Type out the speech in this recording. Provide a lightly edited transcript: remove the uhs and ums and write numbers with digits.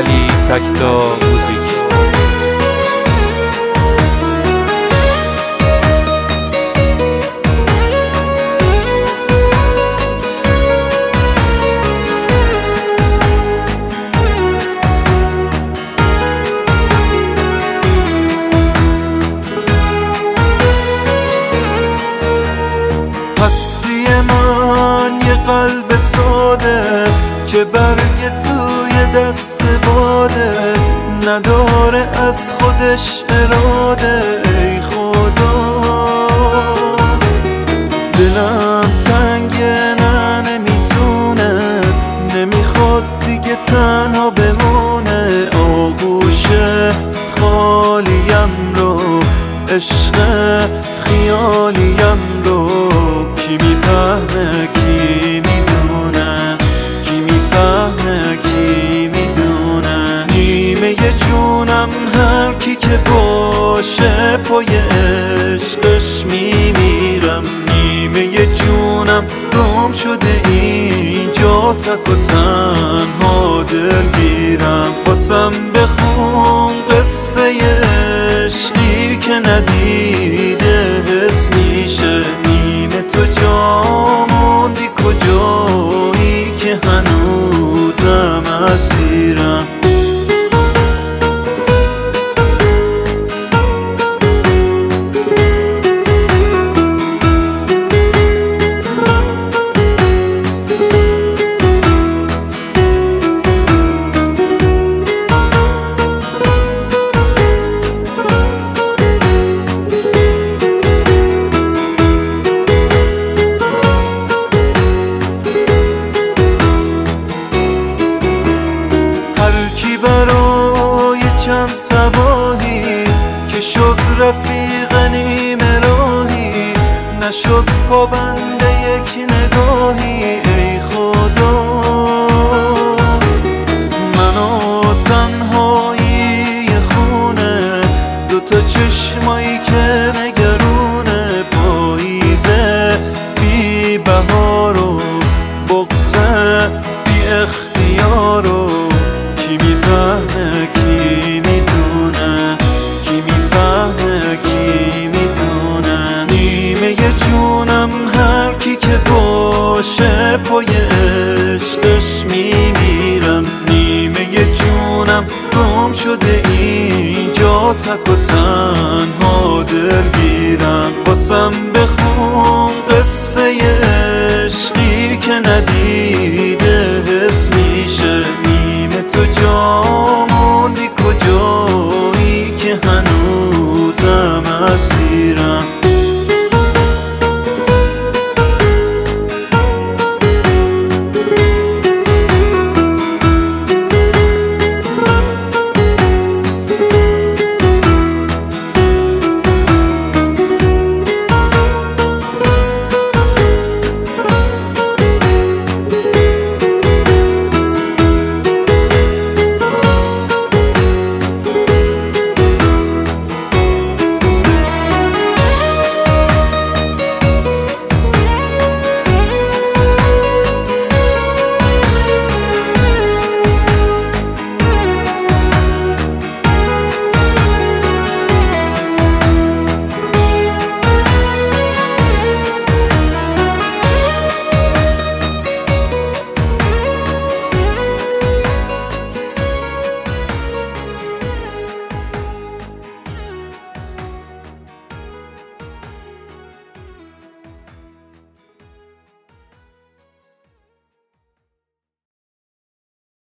علی تکتا موزیک. هستی من یه قلب ساده که برگ توی دست باده، نداره از خودش اراده. ای خدا دلم تنگه، نه نمیتونه، نمیخواد دیگه تنها بمونه. آغوش خالیم رو، عشق خیالیم رو کی میفهمه کی میدونه، کی میفهمه کی میدونه. نیمه جونم هر کی که باشه پای عشقش میمیرم. نیمه جونم گم شده اینجا، تک و تنها دلگیرم. واسم بخون قصه عشقی که ندیده حس میشه. نیمه تو جا موندی کجایی که هنوزم اسیرم. برای چند صباحی که شد رفیق نیمه راهی، نشد پابند یک نگاهی. ای خدا منو تنهایی خونه، دوتا چشمایی که نگرونه. پاییزه بی بهار و بغضه بی اختیار و کی میفهمه کی میدونه، کی میفهمه کی میدونه. نیمه جونم هر کی که باشه پای عشقش میمیرم. نیمه جونم گم شده اینجا، تک و تنها دلگیرم. واسم بخون قصه عشقی که ندیدم